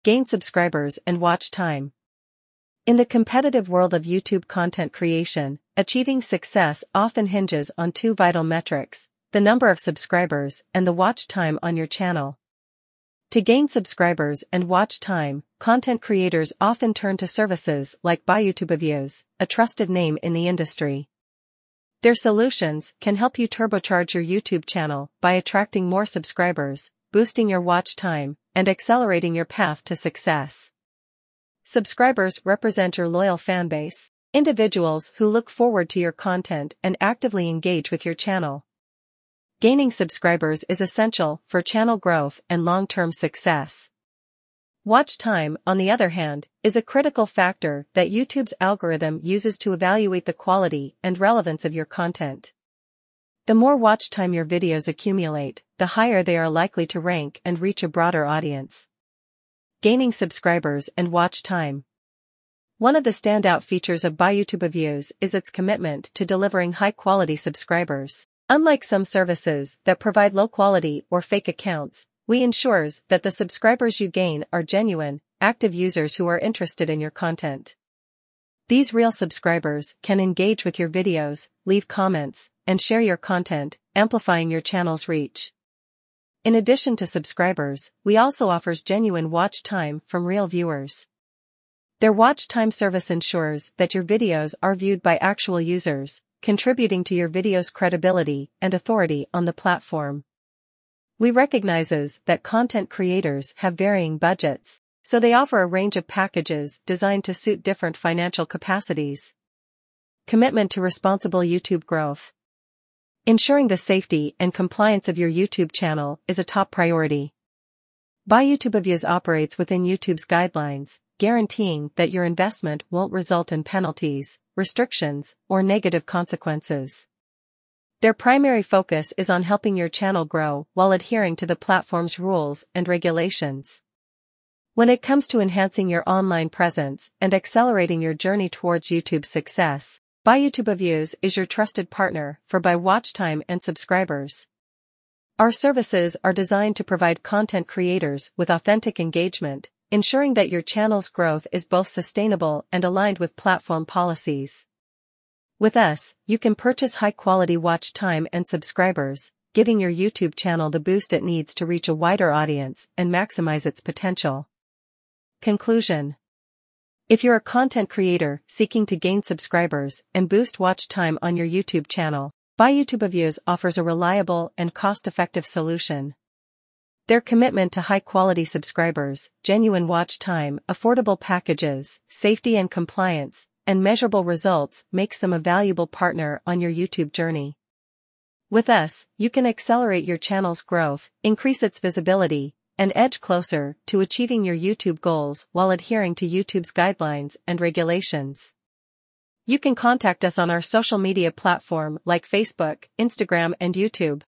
gain subscribers and watch time. In the competitive world of YouTube content creation, achieving success often hinges on two vital metrics: the number of subscribers and the watch time on your channel. To gain subscribers and watch time, content creators often turn to services like BuyYouTubeViews, a trusted name in the industry. Their solutions can help you turbocharge your YouTube channel by attracting more subscribers, boosting your watch time, and accelerating your path to success. Subscribers represent your loyal fanbase, individuals who look forward to your content and actively engage with your channel. Gaining subscribers is essential for channel growth and long-term success. Watch time, on the other hand, is a critical factor that YouTube's algorithm uses to evaluate the quality and relevance of your content. The more watch time your videos accumulate, the higher they are likely to rank and reach a broader audience. Gaining subscribers and watch time. One of the standout features of BuyYouTubeViews is its commitment to delivering high-quality subscribers. Unlike some services that provide low-quality or fake accounts, we ensures that the subscribers you gain are genuine, active users who are interested in your content. These real subscribers can engage with your videos, leave comments, and share your content, amplifying your channel's reach. In addition to subscribers, we also offers genuine watch time from real viewers. Their watch time service ensures that your videos are viewed by actual users, contributing to your video's credibility and authority on the platform. We recognizes that content creators have varying budgets, so they offer a range of packages designed to suit different financial capacities. Commitment to responsible YouTube growth. Ensuring the safety and compliance of your YouTube channel is a top priority. BuyYouTubeViews operates within YouTube's guidelines, guaranteeing that your investment won't result in penalties, restrictions, or negative consequences. Their primary focus is on helping your channel grow while adhering to the platform's rules and regulations. When it comes to enhancing your online presence and accelerating your journey towards YouTube success, BuyYouTubeViews is your trusted partner for watch time and subscribers. Our services are designed to provide content creators with authentic engagement, ensuring that your channel's growth is both sustainable and aligned with platform policies. With us, you can purchase high-quality watch time and subscribers, giving your YouTube channel the boost it needs to reach a wider audience and maximize its potential. Conclusion. If you're a content creator seeking to gain subscribers and boost watch time on your YouTube channel, BuyYouTubeViews offers a reliable and cost-effective solution. Their commitment to high-quality subscribers, genuine watch time, affordable packages, safety and compliance, and measurable results makes them a valuable partner on your YouTube journey. With us, you can accelerate your channel's growth, increase its visibility, and edge closer to achieving your YouTube goals while adhering to YouTube's guidelines and regulations. You can contact us on our social media platform like Facebook, Instagram, and YouTube.